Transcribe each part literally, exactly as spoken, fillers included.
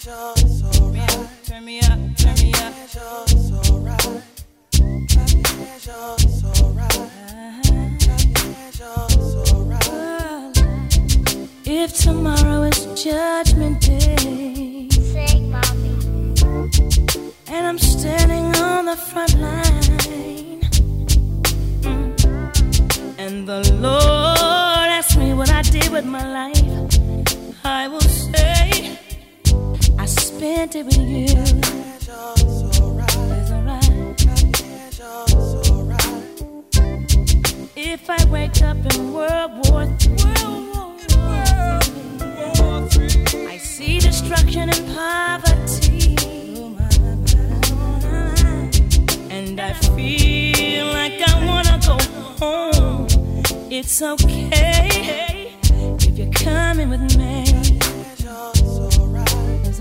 Turn me up, turn me up. If tomorrow is Judgment Day, sing, mommy, and I'm standing on the front line, mm. and the Lord asks me what I did with my life, I will say I spent it with you. It's alright. If I wake up in World War Three, I see destruction and poverty, and I feel like I wanna go home. It's okay if you're coming with me. It's alright.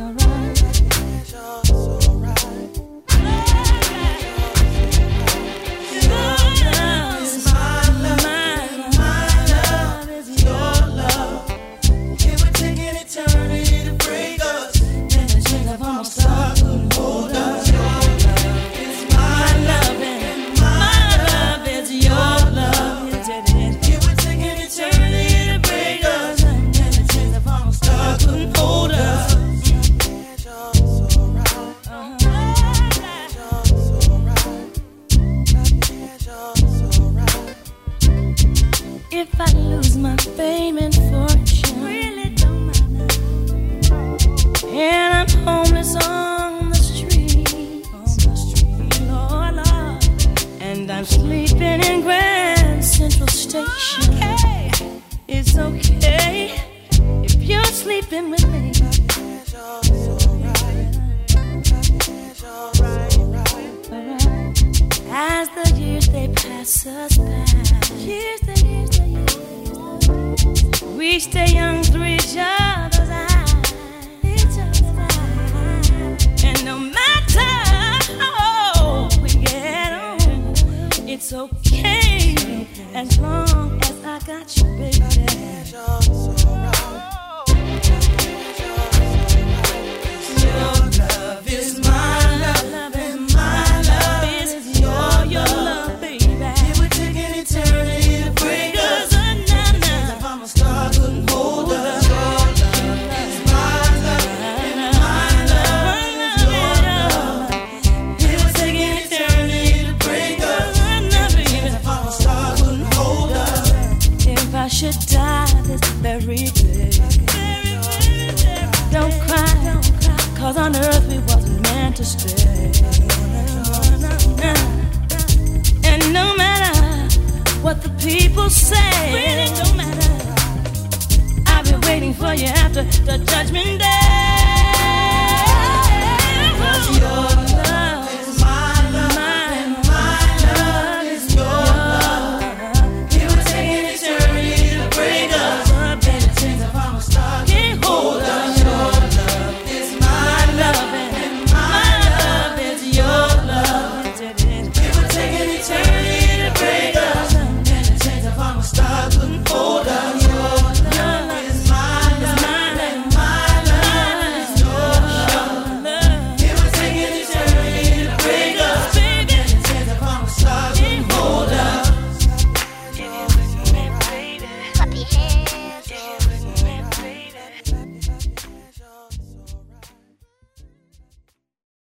If I lose my fame and fortune, really don't matter, and I'm homeless on the street, on the street, Lord, Lord, and I'm sleeping in Grand Central Station, okay. It's okay if you're sleeping with me. As the years they pass us by, years the years the years, we stay young through each other's eyes, each other's eyes. And no matter how we get on, it's okay as long as I got you, baby. Your love is my love, and my love is your, your love, baby. It would take an eternity to break us. If I'm a star, couldn't hold us. Your love is my love, and my love is your love. It would take an eternity to break us. If I'm a star, couldn't hold us. If I should die this very day, don't cry, don't cry, 'cause on earth we wasn't meant to stay. And no matter what the people say, really don't matter, I'll be waiting for you after the judgment day.